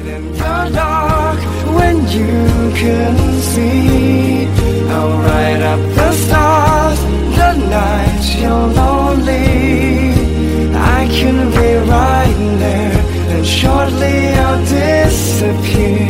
in the dark when you couldn't see. I'll light up the stars the night you're lonely. I can be right there, and shortly I'll disappear.